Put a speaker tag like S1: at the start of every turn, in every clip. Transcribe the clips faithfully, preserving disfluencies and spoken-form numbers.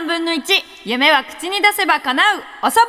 S1: んぶんのいち、夢は口に出せば叶うおそばん。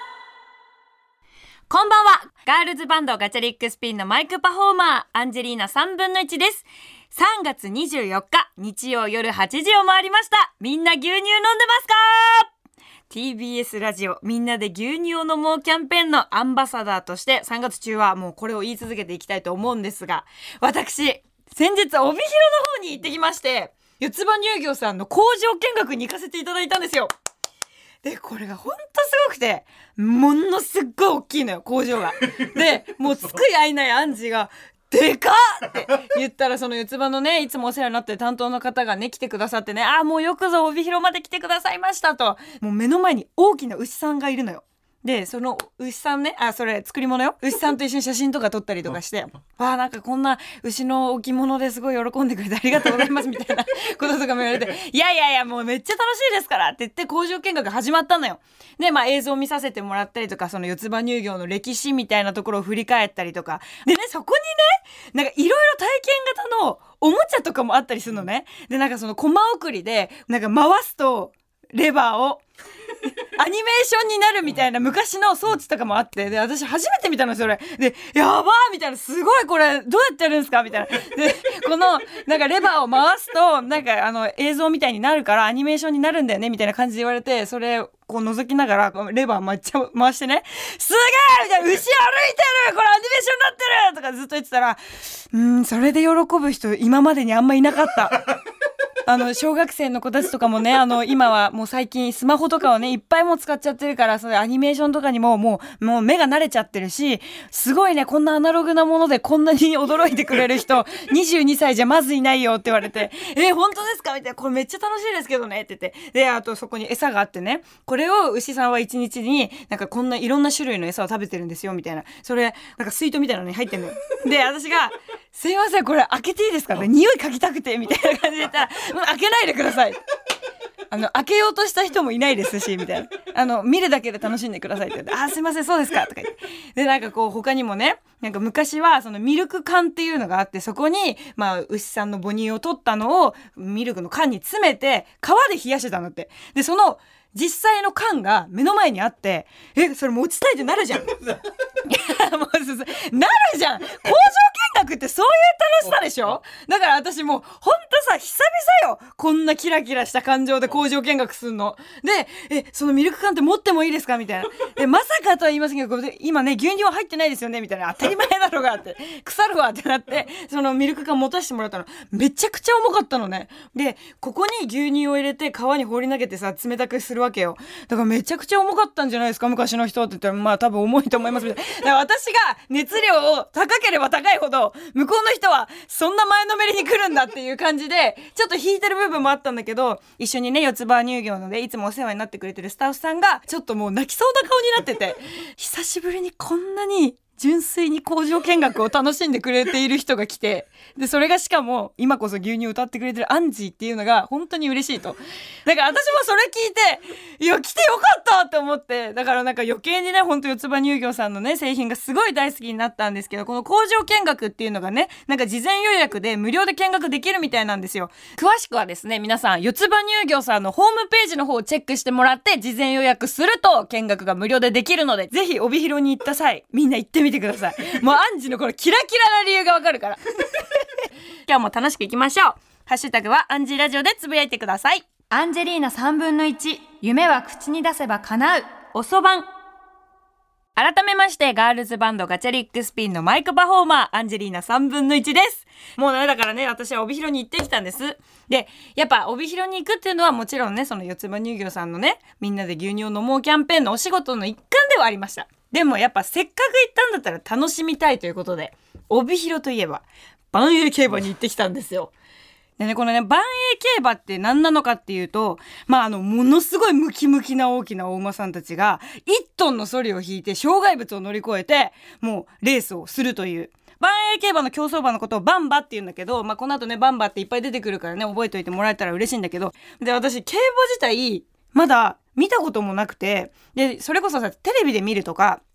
S1: こんばんは。ガールズバンドガチャリックスピンのマイクパフォーマーアンジェリーナさんぶんのいちです。さんがつにじゅうよっか日曜夜はちじを回りました。みんな牛乳飲んでますか？ ティービーエス ラジオみんなで牛乳を飲もうキャンペーンのアンバサダーとしてさんがつ中はもうこれを言い続けていきたいと思うんですが、私先日帯広の方に行ってきまして、四つ葉乳業さんの工場見学に行かせていただいたんですよ。でこれがほんとすごくて、ものすっごい大きいのよ工場が。でもうつくやいないアンジがでかっって言ったら、その四つ葉のねいつもお世話になってる担当の方がね来てくださってね、ああもうよくぞ帯広まで来てくださいましたと。もう目の前に大きな牛さんがいるのよ。でその牛さんね、あそれ作り物よ、牛さんと一緒に写真とか撮ったりとかして、わあなんかこんな牛の置物ですごい喜んでくれてありがとうございますみたいなこととかも言われて、いやいやいやもうめっちゃ楽しいですからって言って工場見学始まったのよ。でまあ映像を見させてもらったりとか、その四つ葉乳業の歴史みたいなところを振り返ったりとかでね、そこにねなんかいろいろ体験型のおもちゃとかもあったりするのね。でなんかそのコマ送りでなんか回すとレバーをアニメーションになるみたいな昔の装置とかもあって、で私初めて見たのそれで、やばーみたいな、すごいこれどうやってやるんですかみたいな。でこのなんかレバーを回すとなんかあの映像みたいになるからアニメーションになるんだよねみたいな感じで言われて、それこう覗きながらレバーめっちゃ回してね、すげーみたいな、牛歩いてるこれアニメーションになってるとかずっと言ってたら、うーんそれで喜ぶ人今までにあんまいなかったあの小学生の子たちとかもね、あの今はもう最近スマホとかをねいっぱいもう使っちゃってるから、それアニメーションとかにももうもう目が慣れちゃってるし、すごいねこんなアナログなものでこんなに驚いてくれる人にじゅうにさいじゃまずいないよって言われて、え本当ですかみたいな、これめっちゃ楽しいですけどねって言って、であとそこに餌があってね、これを牛さんはいちにちになんかこんないろんな種類の餌を食べてるんですよみたいな、それなんか水筒みたいなのに入ってんのよ。で私がすいませんこれ開けていいですかね、匂い嗅ぎたくてみたいな感じで言ったら、開けないでください、あの開けようとした人もいないですしみたいな、あの見るだけで楽しんでくださいって言って、あすいませんそうですかとか言って、でなんかこう他にもね、なんか昔はそのミルク缶っていうのがあって、そこにまあ牛さんの母乳を取ったのをミルクの缶に詰めて川で冷やしてたんだって。でその実際の缶が目の前にあって、えそれ持ちたいってなるじゃんいやもうすすなるじゃん、工場見学ってそういう楽しさでしょ。だから私もうほんとさ久々よこんなキラキラした感情で工場見学するので、えそのミルク缶って持ってもいいですかみたいな、でまさかとは言いませんけど今ね牛乳は入ってないですよねみたいな、当たり前だろうがって腐るわってなって、そのミルク缶持たせてもらったのめちゃくちゃ重かったのね。でここに牛乳を入れて川に放り投げてさ冷たくするわけよ。だからめちゃくちゃ重かったんじゃないですか昔の人って言ったら、まあ多分重いと思いますみたいな。だから私が熱量を高ければ高いほど向こうの人はそんな前のめりに来るんだっていう感じでちょっと引いてる部分もあったんだけど、一緒にね四つ葉乳業のでいつもお世話になってくれてるスタッフさんがちょっともう泣きそうな顔になってて久しぶりにこんなに純粋に工場見学を楽しんでくれている人が来て、でそれがしかも今こそ牛乳歌ってくれてるアンジーっていうのが本当に嬉しいと。だから私もそれ聞いて、いや来てよかったって思って、だからなんか余計にね本当四つ葉乳業さんのね製品がすごい大好きになったんですけど、この工場見学っていうのがねなんか事前予約で無料で見学できるみたいなんですよ。詳しくはですね皆さん四つ葉乳業さんのホームページの方をチェックしてもらって事前予約すると見学が無料でできるので、ぜひ帯広に行った際みんな行ってみて見てください。もうアンジのこのキラキラな理由がわかるから今日も楽しくいきましょう。ハッシュタグはアンジーラジオでつぶやいてください。アンジェリーナさんぶんのいち、夢は口に出せば叶うおそばん。改めましてガールズバンドガチャリックスピンのマイクパフォーマーアンジェリーナさんぶんのいちです。もうねだからね私は帯広に行ってきたんです。でやっぱ帯広に行くっていうのはもちろんねその四つ葉乳業さんのねみんなで牛乳を飲もうキャンペーンのお仕事の一環ではありました。でもやっぱせっかく行ったんだったら楽しみたいということで、帯広といえば万栄競馬に行ってきたんですよ。でねこのね万栄競馬って何なのかっていうと、まああのものすごいムキムキな大きなお馬さんたちがいちトンのソリを引いて障害物を乗り越えてもうレースをするという万栄競馬の競走馬のことをバンバって言うんだけど、まあこの後ねバンバっていっぱい出てくるからね覚えておいてもらえたら嬉しいんだけど、で私競馬自体まだ見たこともなくて、でそれこそさテレビで見るとか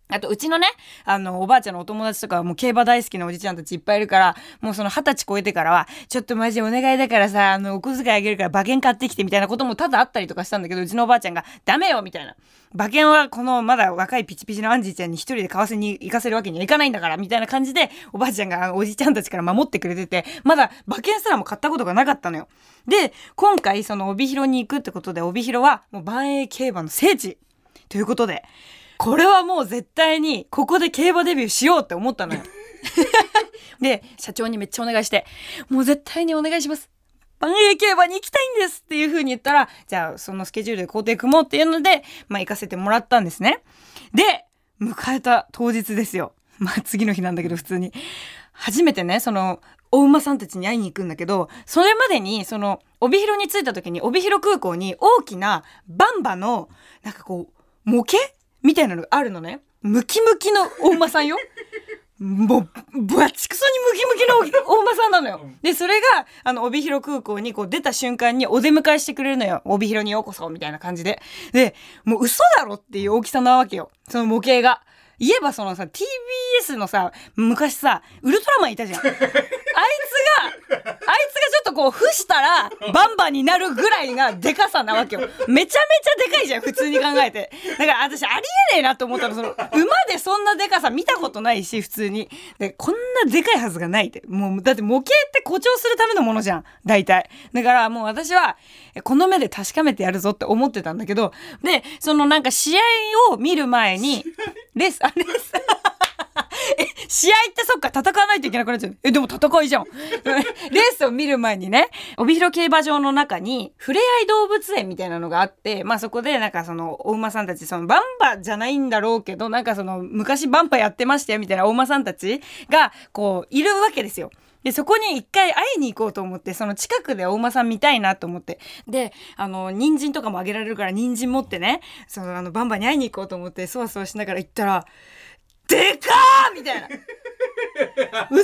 S1: あとうちのねあのおばあちゃんのお友達とかはもう競馬大好きなおじちゃんたちいっぱいいるから、もうその二十歳超えてからはちょっとマジお願いだからさ、あのお小遣いあげるから馬券買ってきてみたいなこともただあったりとかしたんだけど、うちのおばあちゃんがダメよみたいな、馬券はこのまだ若いピチピチのアンジーちゃんに一人で買わせに行かせるわけにはいかないんだからみたいな感じで、おばあちゃんがおじちゃんたちから守ってくれてて、まだ馬券すらも買ったことがなかったのよ。で今回その帯広に行くってことで、帯広はもう万栄競馬の聖地ということで、これはもう絶対にここで競馬デビューしようって思ったのよで社長にめっちゃお願いして、もう絶対にお願いします、万栄競馬に行きたいんですっていう風に言ったら、じゃあそのスケジュールで工程組もうっていうので、まあ行かせてもらったんですね。で迎えた当日ですよ。まあ次の日なんだけど、普通に初めてねそのお馬さんたちに会いに行くんだけど、それまでにその帯広に着いた時に帯広空港に大きなバンバのなんかこう模型みたいなのがあるのね。ムキムキのお馬さんよもうバチクソにムキムキのお馬さんなのよ。でそれがあの帯広空港にこう出た瞬間にお出迎えしてくれるのよ。帯広にようこそみたいな感じで。でもう嘘だろっていう大きさなわけよ、その模型が。言えばそのさ ティービーエス のさ昔さウルトラマンいたじゃんあいつがあいつがちょっとこう伏したらバンバンになるぐらいがでかさなわけよ。めちゃめちゃでかいじゃん普通に考えて。だから私ありえねえなと思ったの、その馬でそんなでかさ見たことないし、普通にでこんなでかいはずがないって。もうだって模型って誇張するためのものじゃん大体。だからもう私はこの目で確かめてやるぞって思ってたんだけど、でそのなんか試合を見る前にレースあれですえ試合ってそっか戦わないといけなくなっちゃう。えでも戦いじゃんレースを見る前にね、帯広競馬場の中にふれあい動物園みたいなのがあって、まあそこでなんかそのお馬さんたち、そのバンバじゃないんだろうけど、なんかその昔バンバやってましたよみたいなお馬さんたちがこういるわけですよ。でそこに一回会いに行こうと思って、その近くでお馬さん見たいなと思って、であの人参とかもあげられるから人参持ってね、そのあのバンバに会いに行こうと思ってそわそわしながら行ったら、でかーみたいな嘘だろ、あのウルトラ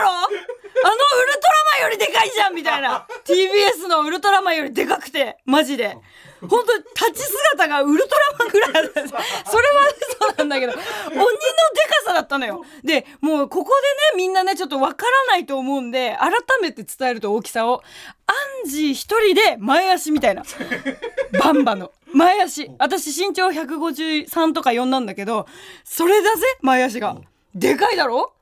S1: マンよりでかいじゃんみたいなティービーエス のウルトラマンよりでかくて、マジで本当に立ち姿がウルトラマンぐらいあったんです。それは嘘なんだけど鬼のでかさだったのよ。でもうここでねみんなねちょっとわからないと思うんで改めて伝えると、大きさをアンジー一人で前足みたいなバンバの前足、私身長ひゃくごじゅうさんとかよんなんだけど、それだぜ前足がでかいだろ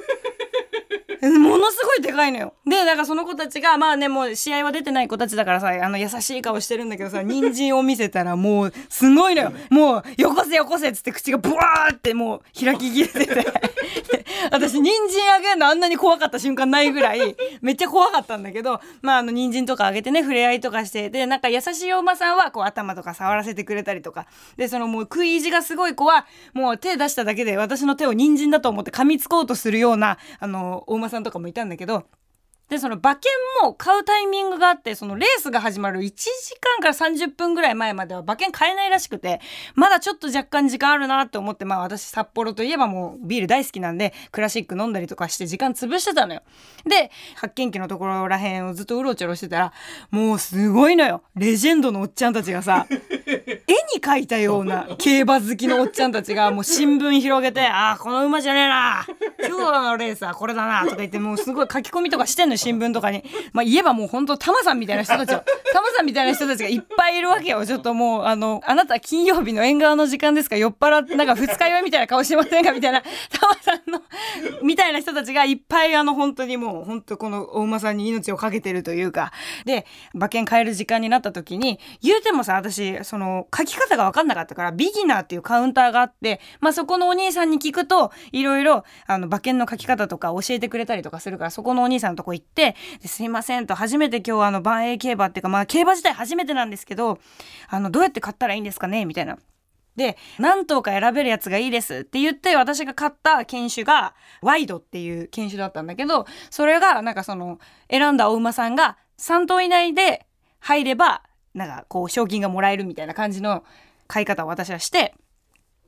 S1: ものすごいでかいのよ。でだからその子たちがまあねもう試合は出てない子たちだからさ、あの優しい顔してるんだけどさ、人参を見せたらもうすごいのよ。もうよこせよこせっつって口がブワーってもう開ききれてて私人参あげるのあんなに怖かった瞬間ないぐらいめっちゃ怖かったんだけど、まああの人参とかあげてね触れ合いとかして、でなんか優しいお馬さんはこう頭とか触らせてくれたりとかで、そのもう食い意地がすごい子はもう手出しただけで私の手を人参だと思って噛みつこうとするようなあのお馬さんとかもいたんだけど、でその馬券も買うタイミングがあって、そのレースが始まるいちじかんからさんじゅっぷんぐらい前までは馬券買えないらしくて、まだちょっと若干時間あるなと思って、まあ私札幌といえばもうビール大好きなんでクラシック飲んだりとかして時間潰してたのよ。で発見機のところらへんをずっとうろちょろしてたら、もうすごいのよ、レジェンドのおっちゃんたちがさ絵に描いたような競馬好きのおっちゃんたちがもう新聞広げて、あーこの馬じゃねえな、今日のレースはこれだなとか言って、もうすごい書き込みとかしてんの新聞とかに。まあ言えばもうほんとタマさんみたいな人たちをタマさんみたいな人たちがいっぱいいるわけよ。ちょっともうあのあなた金曜日の縁側の時間ですか、酔っ払ってなんか二日酔いみたいな顔してませんかみたいなタマさんのみたいな人たちがいっぱいあの本当にもう本当このお馬さんに命をかけてるというか、で馬券買える時間になった時に言うてもさ、私その書き方が分かんなかったからビギナーっていうカウンターがあって、まあそこのお兄さんに聞くといろいろあの馬券の書き方とか教えてくれたりとかするから、そこのお兄さんのとこ行って、ですいませんと、初めて今日あの万栄競馬っていうか、まあ競馬自体初めてなんですけど、あのどうやって買ったらいいんですかねみたいな。で何頭か選べるやつがいいですって言って、私が買った犬種がワイドっていう犬種だったんだけど、それがなんかその選んだお馬さんがさん頭以内で入ればなんかこう賞金がもらえるみたいな感じの買い方を私はして、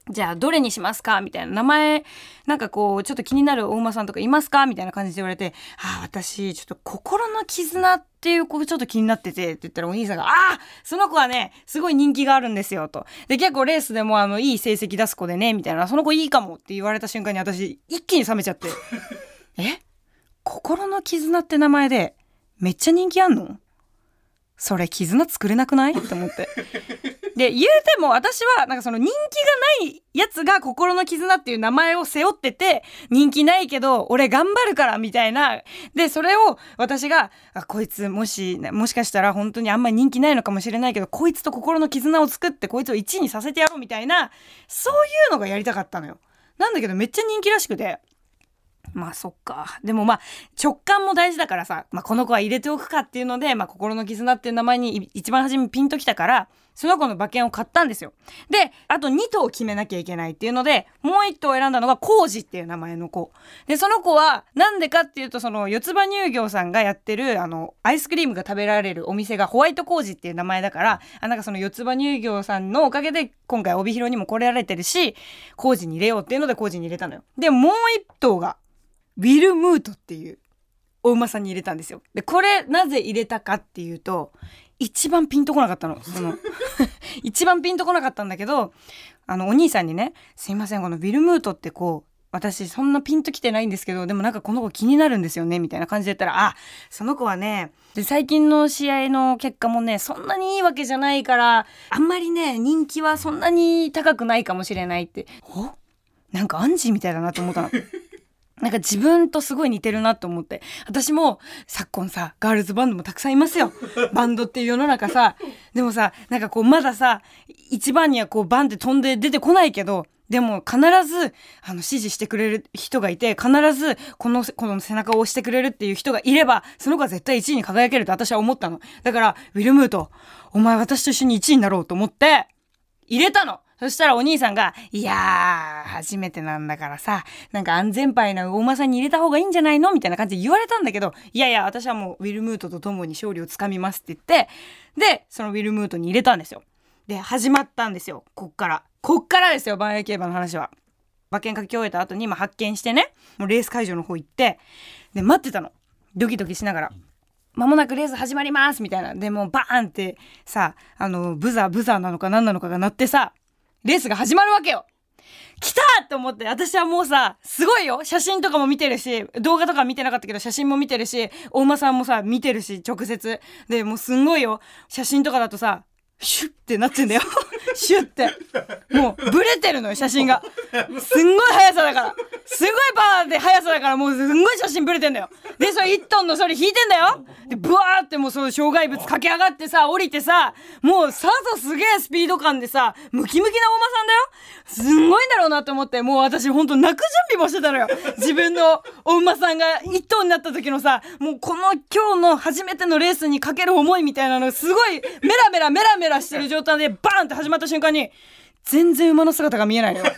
S1: じゃあどれにしますかみたいな、名前なんかこうちょっと気になるお馬さんとかいますかみたいな感じで言われて、あ、私ちょっと心の絆っていう子ちょっと気になっててって言ったら、お兄さんが、あ、その子はねすごい人気があるんですよと。で結構レースでもあのいい成績出す子でねみたいな、その子いいかもって言われた瞬間に私一気に冷めちゃってえ、心の絆って名前でめっちゃ人気あんの？それ絆作れなくないって思ってで言うても私はなんかその人気がないやつが心の絆っていう名前を背負ってて、人気ないけど俺頑張るからみたいな、でそれを私が、あ、こいつもしもしかしたら本当にあんまり人気ないのかもしれないけど、こいつと心の絆を作ってこいつをいちいにさせてやろうみたいな、そういうのがやりたかったのよ。なんだけどめっちゃ人気らしくて、まあそっか。でもまあ直感も大事だからさ、まあ、この子は入れておくかっていうので、まあ、心の絆っていう名前に一番初めピンときたから、その子の馬券を買ったんですよ。であとに頭決めなきゃいけないっていうので、もういっ頭選んだのがコウジっていう名前の子で、その子はなんでかっていうと、その四つ葉乳業さんがやってるあのアイスクリームが食べられるお店がホワイトコウジっていう名前だから、あ、なんかその四つ葉乳業さんのおかげで今回帯広にも来られてるし、コウジに入れようっていうのでコウジに入れたのよ。でもういっ頭がウィルムートっていうお馬さんに入れたんですよ。でこれなぜ入れたかっていうと、一番ピンとこなかったの。その一番ピンとこなかったんだけど、あのお兄さんにね、すいませんこのウィルムートってこう私そんなピンときてないんですけど、でもなんかこの子気になるんですよねみたいな感じで言ったら、あ、その子はね、で最近の試合の結果もねそんなにいいわけじゃないから、あんまりね人気はそんなに高くないかもしれないって。お、なんかアンジーみたいだなと思ったのなんか自分とすごい似てるなと思って、私も昨今さガールズバンドもたくさんいますよバンドっていう世の中さ。でもさ、なんかこうまださ一番にはこうバンって飛んで出てこないけど、でも必ずあの支持してくれる人がいて、必ずこのこの背中を押してくれるっていう人がいれば、その子は絶対いちいに輝けると私は思ったの。だからウィルムート、お前私と一緒にいちいになろうと思って入れたの。そしたらお兄さんが、いやー初めてなんだからさ、なんか安全牌なお馬さんに入れた方がいいんじゃないのみたいな感じで言われたんだけど、いやいや私はもうウィルムートと共に勝利をつかみますって言って、でそのウィルムートに入れたんですよ。で始まったんですよ。こっからこっからですよ、万栄競馬の話は。馬券書き終えた後に今発見してね、もうレース会場の方行ってで待ってたの、ドキドキしながら。間もなくレース始まりますみたいな。でもうバーンってさ、あのブザーブザーなのか何なのかが鳴ってさ、レースが始まるわけよ。来たーって思って、私はもうさすごいよ、写真とかも見てるし、動画とか見てなかったけど写真も見てるし、お馬さんもさ見てるし直接で、もうすんごいよ、写真とかだとさシュッってなってんだよシュッてもうブレてるのよ写真が。すんごい速さだから、すごいパワーで速さだから、もうすんごい写真ブレてんだよ。でそれいちトンのそれ引いてんだよ。でブワーってもうその障害物駆け上がってさ降りてさ、もうさぞすげえスピード感でさムキムキなお馬さんだよ。すんごいんだろうなって思って、もう私ほんと泣く準備もしてたのよ。自分のお馬さんがいち頭になった時のさ、もうこの今日の初めてのレースにかける思いみたいなのすごいメラメラメラメラしてる状態でバーンって始まった瞬間に全然馬の姿が見えないのよ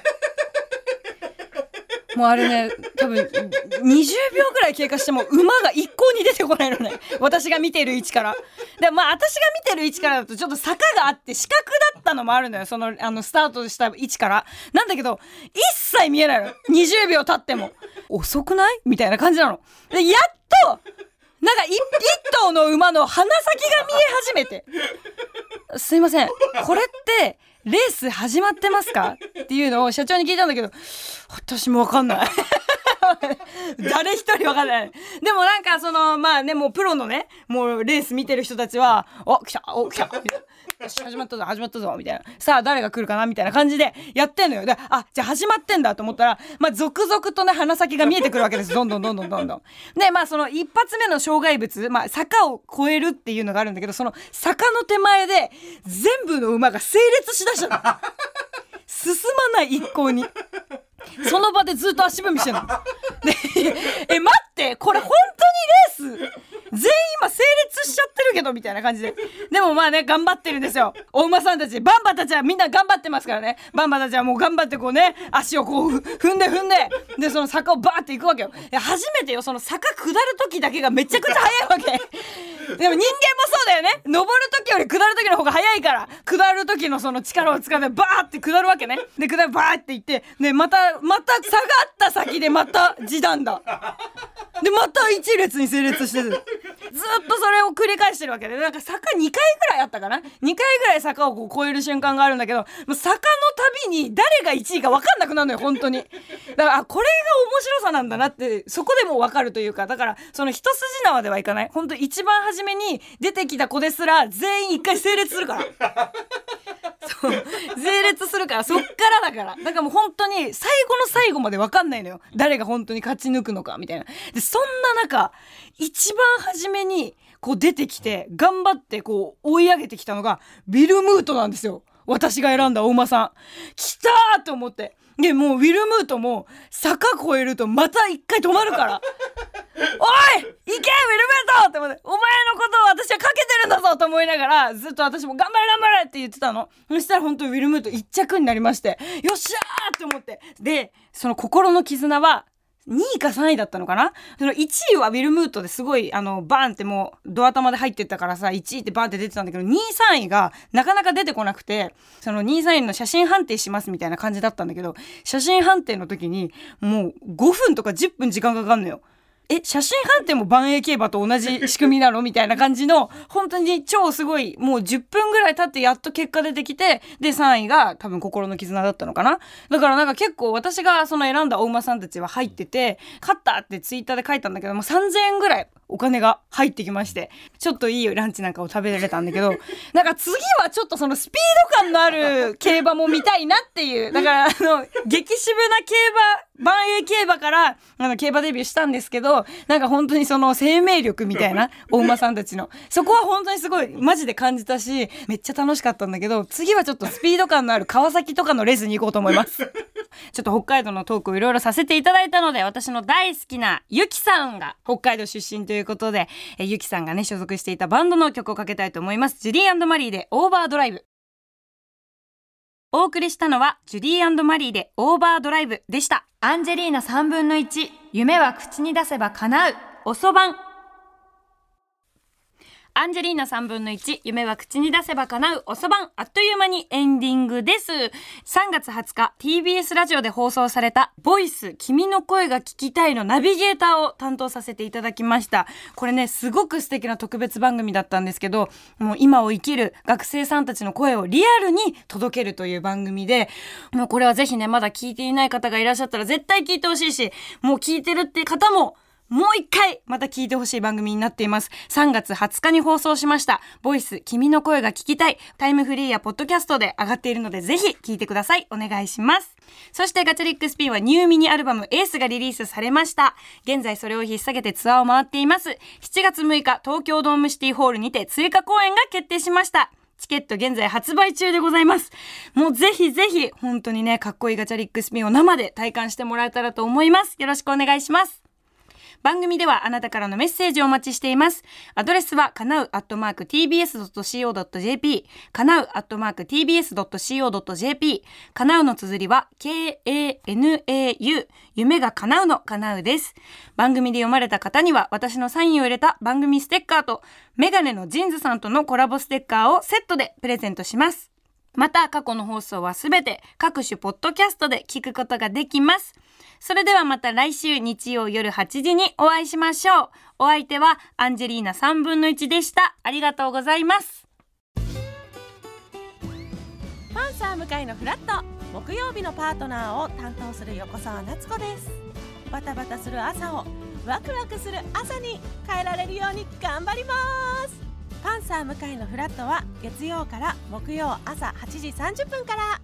S1: もうあれね、多分にじゅうびょうくらい経過しても馬が一向に出てこないのね私が見てる位置から。でまあ私が見てる位置からだとちょっと坂があって死角だったのもあるのよ、そのあのスタートした位置からなんだけど、一切見えないの。にじゅうびょう経っても遅くないみたいな感じなので、やっとなんか一頭の馬の鼻先が見え始めてすいませんこれってレース始まってますかっていうのを社長に聞いたんだけど、私も分かんない誰一人分かんない。でもなんかそのまあね、もうプロのねもうレース見てる人たちは、お来たお来たみたいな、よし始まったぞ始まったぞみたいな、さあ誰が来るかなみたいな感じでやってんのよ。で、あ、じゃあ始まってんだと思ったら、まあ続々とね鼻先が見えてくるわけです。どんどんどんどんどんどんで、まあその一発目の障害物、まあ坂を越えるっていうのがあるんだけど、その坂の手前で全部の馬が整列しだしたの進まない一向にその場でずっと足踏みしてんのでえ待ってこれ本当にレース全員今整列しちゃってるけどみたいな感じで、でもまあね頑張ってるんですよお馬さんたち。バンバたちはみんな頑張ってますからね。バンバたちはもう頑張ってこうね足をこう踏んで踏んで、でその坂をバーって行くわけよ。いや初めてよ、その坂下る時だけがめちゃくちゃ速いわけでも人間もそうだよね。登る時より下る時の方が早いから、下る時のその力を使ってバーって下るわけね。で下るバーっていってでまたまた下がった先でまた時短だでまた一列に整列してる。ずっとそれを繰り返してるわけで、なんか坂にかいぐらいあったかな。にかいぐらい坂をこう越える瞬間があるんだけど、もう坂のたびに誰がいちいか分かんなくなるのよ本当に。だからあこれが面白さなんだなってそこでも分かるというか、だからその一筋縄ではいかない。本当一番初めに出てきた子ですら全員一回整列するからそう整列するから、そっからだからだからもう本当に最後の最後まで分かんないのよ、誰が本当に勝ち抜くのかみたいな。でそんな中一番初めにこう出てきて頑張ってこう追い上げてきたのがウィル・ムートなんですよ。私が選んだお馬さん来たーと思って、でもうウィル・ムートも坂越えるとまた一回止まるからおい行けウィル・ムートって思って、お前のことを私はかけてるんだぞと思いながらずっと私も頑張れ頑張れって言ってたの。そしたら本当にウィル・ムート一着になりまして、よっしゃーって思って、でその心の絆はにいかさんいだったのかな。そのいちいはウィル・ムートですごいあのバーンってもうドア玉で入ってったからさ、いちいってバーンって出てたんだけど、にいさんいがなかなか出てこなくて、そのにいさんいの写真判定しますみたいな感じだったんだけど、写真判定の時にもうごふんとかじゅっぷん時間かかんのよ。え写真判定も万栄競馬と同じ仕組みなのみたいな感じの、本当に超すごい、もうじゅっぷんぐらい経ってやっと結果出てきて、でさんいが多分心の絆だったのかな。だからなんか結構私がその選んだお馬さんたちは入ってて、勝ったってツイッターで書いたんだけども、さんぜんえんぐらいお金が入ってきまして、ちょっといいランチなんかを食べられたんだけど、なんか次はちょっとそのスピード感のある競馬も見たいなっていう。だからあの激渋な競馬、万栄競馬からあの競馬デビューしたんですけど、なんか本当にその生命力みたいなお馬さんたちのそこは本当にすごいマジで感じたし、めっちゃ楽しかったんだけど、次はちょっとスピード感のある川崎とかのレースに行こうと思いますちょっと北海道のトークをいろいろさせていただいたので、私の大好きなゆきさんが北海道出身ということで、えゆきさんがね所属していたバンドの曲をかけたいと思います。ジュディ&マリーでオーバードライブ。お送りしたのはジュディ&マリーでオーバードライブでした。アンジェリーナさんぶんのいち、夢は口に出せば叶う、遅番。アンジェリーナさんぶんのいち、夢は口に出せば叶う、遅番。あっという間にエンディングです。さんがつはつか ティービーエス ラジオで放送されたボイス君の声が聞きたいのナビゲーターを担当させていただきました。これねすごく素敵な特別番組だったんですけど、もう今を生きる学生さんたちの声をリアルに届けるという番組で、もうこれはぜひねまだ聞いていない方がいらっしゃったら絶対聞いてほしいし、もう聞いてるって方ももう一回また聞いてほしい番組になっています。さんがつはつかに放送しましたボイス君の声が聞きたい、タイムフリーやポッドキャストで上がっているのでぜひ聞いてください。お願いします。そしてガチャリックスピンはニューミニアルバムエースがリリースされました。現在それを引っ提げてツアーを回っています。しちがつむいか東京ドームシティホールにて追加公演が決定しました。チケット現在発売中でございます。もうぜひぜひ本当にねかっこいいガチャリックスピンを生で体感してもらえたらと思います。よろしくお願いします。番組ではあなたからのメッセージをお待ちしています。アドレスはかなうアットマーク ティービーエスドットシーオードットジェーピー、 かなうアットマーク ティービーエスドットシーオードットジェーピー、 かなうの綴りは ケーエーエヌエーユー、 夢が叶うのかなうです。番組で読まれた方には私のサインを入れた番組ステッカーとメガネのジンズさんとのコラボステッカーをセットでプレゼントします。また過去の放送はすべて各種ポッドキャストで聞くことができます。それではまた来週日曜夜はちじにお会いしましょう。お相手はアンジェリーナさんぶんのいちでした。ありがとうございます。
S2: パンサー向井のフラット、木曜日のパートナーを担当する横澤夏子です。バタバタする朝をワクワクする朝に変えられるように頑張ります。パンサー向井のフラットは月曜から木曜朝はちじさんじゅっぷんから。